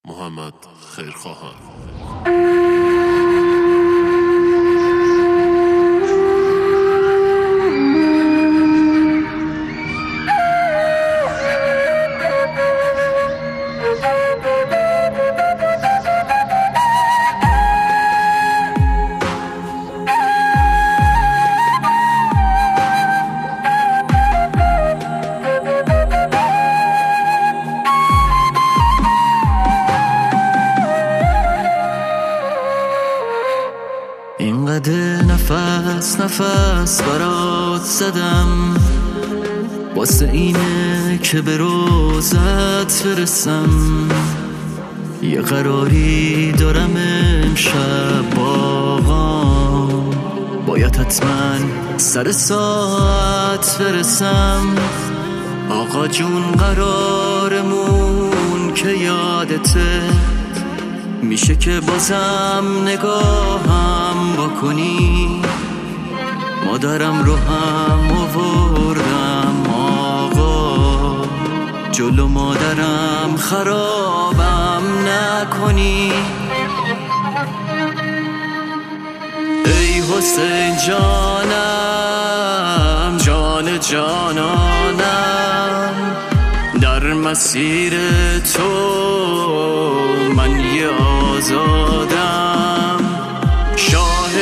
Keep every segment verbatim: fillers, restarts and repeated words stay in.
محمد خیرخواهان. اینقدر نفس نفس برات زدم واسه اینه که به روزت برسم. یه قراری دارم امشب باقام، باید حتما سر ساعت برسم. آقا جون قرارمون که یادته، میشه که بازم نگاهم بکنی؟ مادرم رو هم آوردم آقا، جلو مادرم خرابم نکنی. ای حسین جانم، جان جانانم، در مسیر تو من یه آزادم. شاه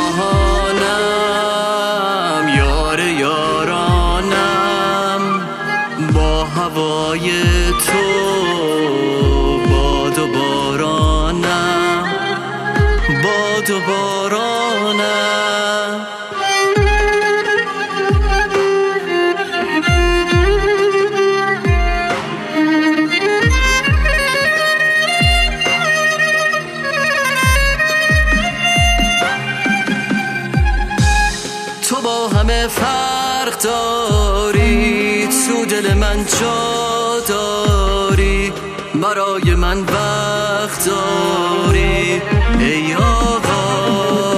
شاهانم، یار یارانم، با هوای تو باد و بارانم، باد و بارانم. تو با همه فرق داری، تو دل من جا داری، برای من وقت داری. ای آقا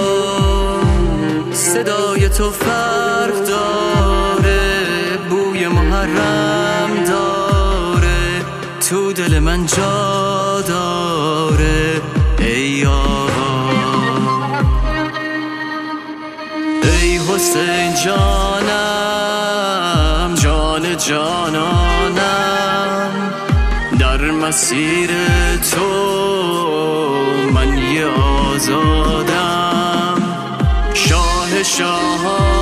صدای تو فرق داره، بوی محرم داره، تو دل من جا داره. ای آقا ای حسین جانم، جان جانانم، در مسیر تو من یه آزادم. شاه شاهان